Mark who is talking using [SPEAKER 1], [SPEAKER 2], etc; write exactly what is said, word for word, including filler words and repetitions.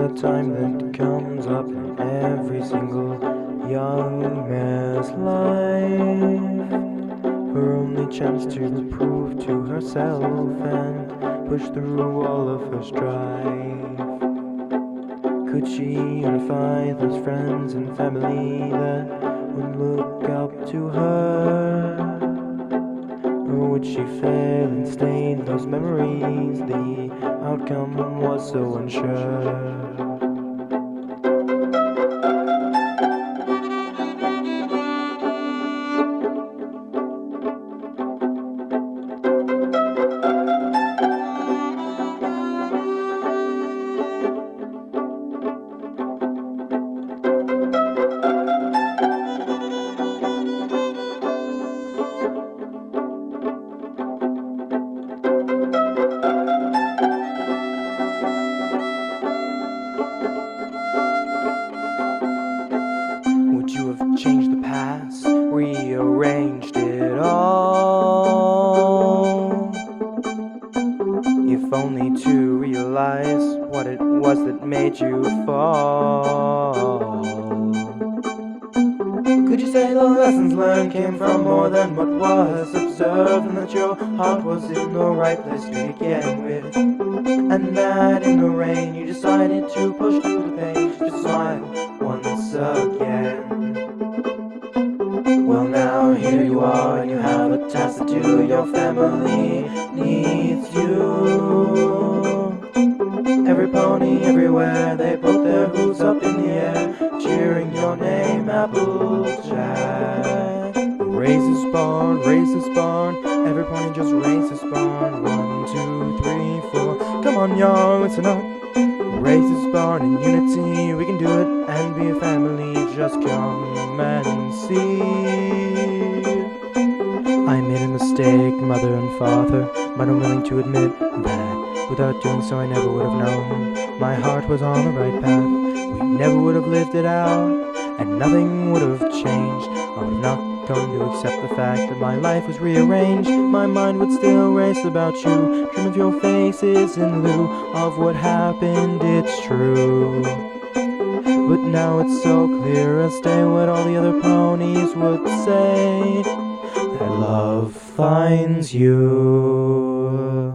[SPEAKER 1] a time that comes up in every single young man's life. Her only chance to prove to herself and push through all of her strife. Could she unify those friends and family that would look up to her? Or would she fail and stain those memories? The outcome was so unsure. Would you have changed the past, rearranged it all? If only to realize what it was that made you fall. Could you say the lessons learned came from more than what was observed, and that your heart was in the right place to begin with, and that in the rain you decided to push through the pain, to smile once again? Well, now here you are and you have a task to do. Your family needs you. Every pony everywhere, they put their hooves up in the air, cheering your name, Applejack. Raise this barn, raise this barn, every pony just raise this barn. One, two, three, four, come on y'all, listen up. Raise this barn in unity, we can do it and be a family, just come and see. I made a mistake, mother and father, but I'm willing to admit that without doing so I never would have known my heart was on the right path. We never would have lived it out, and nothing would have changed. I would have not come to accept the fact that my life was rearranged. My mind would still race about you, dream of your faces in lieu of what happened, it's true. But now it's so clear as day what all the other ponies would say, that love finds you.